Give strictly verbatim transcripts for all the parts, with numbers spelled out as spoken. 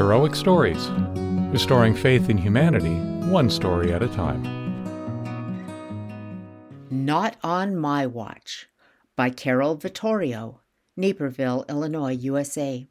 Heroic Stories, restoring faith in humanity, one story at a time. Not on My Watch by Carol Vittorio, Naperville, Illinois, U S A.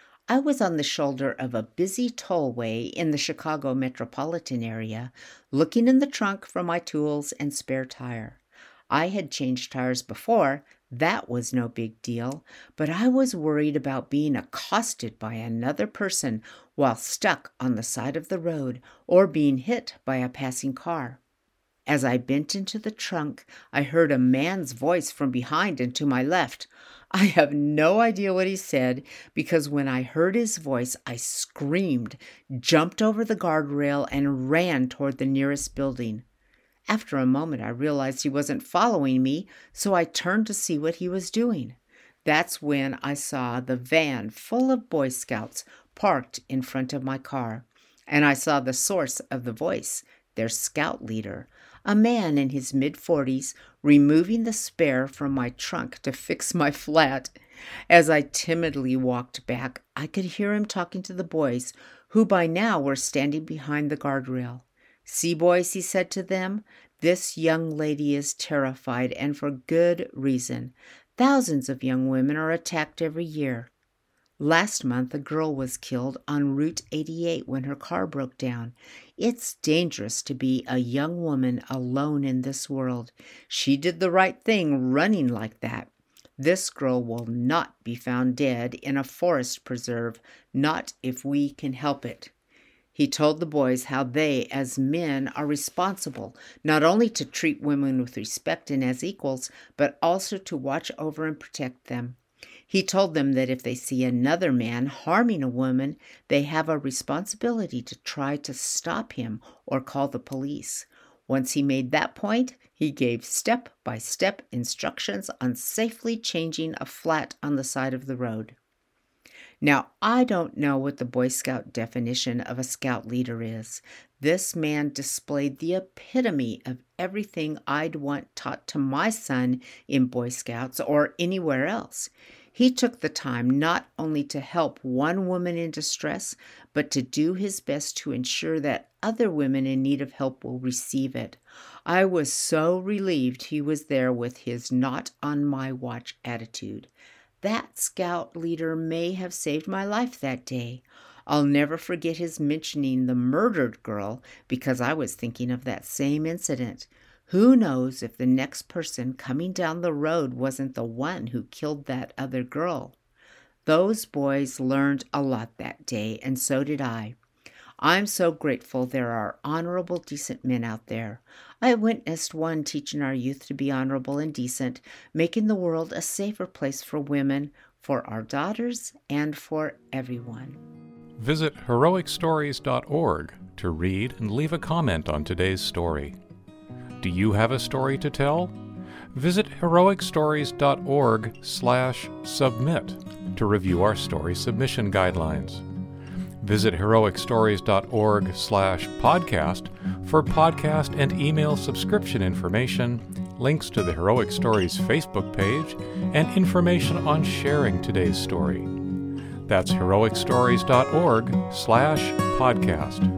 I was on the shoulder of a busy tollway in the Chicago metropolitan area, looking in the trunk for my tools and spare tire. I had changed tires before. That was no big deal, but I was worried about being accosted by another person while stuck on the side of the road or being hit by a passing car. As I bent into the trunk, I heard a man's voice from behind and to my left. I have no idea what he said, because when I heard his voice, I screamed, jumped over the guardrail, and ran toward the nearest building. After a moment, I realized he wasn't following me, so I turned to see what he was doing. That's when I saw the van full of Boy Scouts parked in front of my car, and I saw the source of the voice, their scout leader, a man in his mid-forties, removing the spare from my trunk to fix my flat. As I timidly walked back, I could hear him talking to the boys, who by now were standing behind the guardrail. "See, boys," he said to them, "this young lady is terrified, and for good reason. Thousands of young women are attacked every year. Last month, a girl was killed on Route eighty-eight when her car broke down. It's dangerous to be a young woman alone in this world. She did the right thing running like that. This girl will not be found dead in a forest preserve, not if we can help it." He told the boys how they, as men, are responsible not only to treat women with respect and as equals, but also to watch over and protect them. He told them that if they see another man harming a woman, they have a responsibility to try to stop him or call the police. Once he made that point, he gave step-by-step instructions on safely changing a flat on the side of the road. Now, I don't know what the Boy Scout definition of a scout leader is. This man displayed the epitome of everything I'd want taught to my son in Boy Scouts or anywhere else. He took the time not only to help one woman in distress, but to do his best to ensure that other women in need of help will receive it. I was so relieved he was there with his not on my watch attitude. That scout leader may have saved my life that day. I'll never forget his mentioning the murdered girl, because I was thinking of that same incident. Who knows if the next person coming down the road wasn't the one who killed that other girl? Those boys learned a lot that day, and so did I. I'm so grateful there are honorable, decent men out there. I witnessed one teaching our youth to be honorable and decent, making the world a safer place for women, for our daughters, and for everyone. Visit heroic stories dot org to read and leave a comment on today's story. Do you have a story to tell? Visit heroic stories dot org slash submit to review our story submission guidelines. Visit heroic stories dot org slash podcast for podcast and email subscription information, links to the Heroic Stories Facebook page, and information on sharing today's story. That's heroic stories dot org slash podcast.